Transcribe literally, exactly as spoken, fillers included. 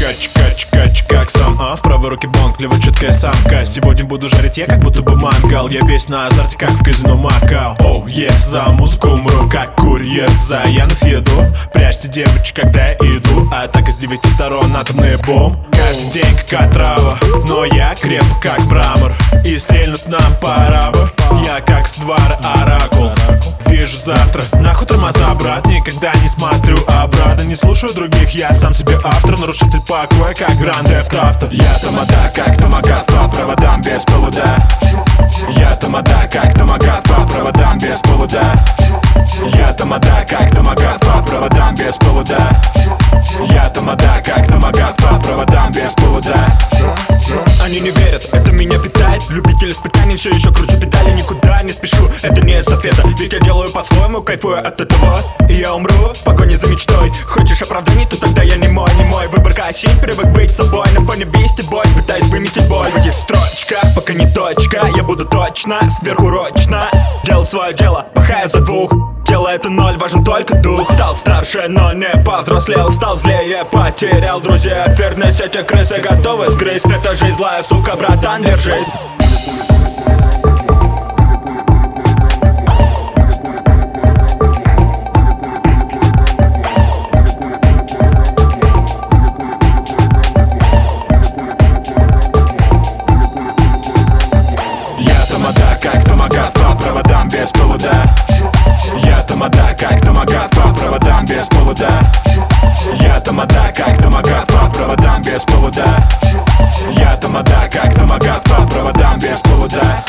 Кач, кач, кач, как сам, а в правой руке бонг, в левой четкая самка. Сегодня буду жарить я, как будто бы мангал. Я весь на азарте, как в казино Макао. Оу, oh, yeah, за музыку умру, как курьер. За Яндекс еду, прячьте девочек, когда я иду. Атака с девяти сторон, атомный бомб. Каждый день как отрава, но я креп, как мрамор. И стрельнуть нам пора бы. Я как с двора оракул. Вижу завтра, нахуй тормоза, брат. Никогда не смотрю обратно, не слушаю других, я сам себе автор. Нарушитель покоя, как Гранд Theft Auto. Я тамада, как томагат, по проводам без повода. Я тамада, как томагат, по проводам без повода. Я тамада, как томагат, по проводам без повода. Я тамада, как томагат, по проводам без повода. Они не верят, это меня питает. Любитель испытаний, все еще кручу педали. Никуда не спешу, это не эстафета. Ведь я делаю по-своему, кайфую от этого. И я умру в погоне за мечтой. Хочешь оправданий, то тогда я не мой, не мой выбор косить, привык быть собой. На фоне бисти бой, пытаюсь выметить боль. В этих строчках, пока не точка. Я буду точно, сверхурочно делать свое дело, пахая за двух. Тело это ноль, важен только дух. Стал старше, но не повзрослел. Стал злее, потерял друзей. Отвергнись, эти крысы готовы сгрызть. Это жизнь злая, сука, братан, держись. Я тамада, как томагат, по проводам без повода. Я тамада, как томагат, по проводам без повода. Я тамада, как томагат, по проводам без повода. Я тамада, как томагат, по проводам без повода.